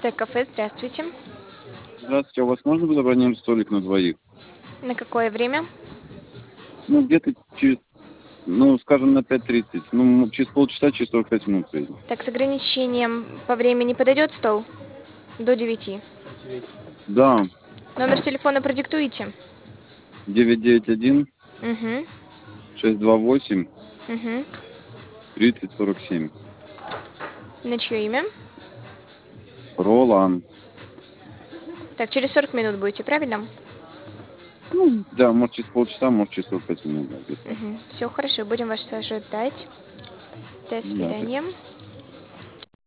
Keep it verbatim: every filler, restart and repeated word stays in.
Стейк кафе, здравствуйте. Здравствуйте, а у вас можно забронировать столик на двоих? На какое время? Ну, где-то через, ну, скажем, на пять тридцать. Ну, через полчаса, через сорок пять минут приедем. Так, с ограничением по времени подойдет стол? До девяти. Да, Номер телефона продиктуете? девять девять один Угу, шесть два восемь угу. тридцать сорок семь. На чье имя? Ролан. Так, через сорок минут будете, правильно? Ну, да, может через полчаса, может через сорок пять минут, да, где-то так. Угу. Все хорошо, будем вас ожидать. До Да, свидания.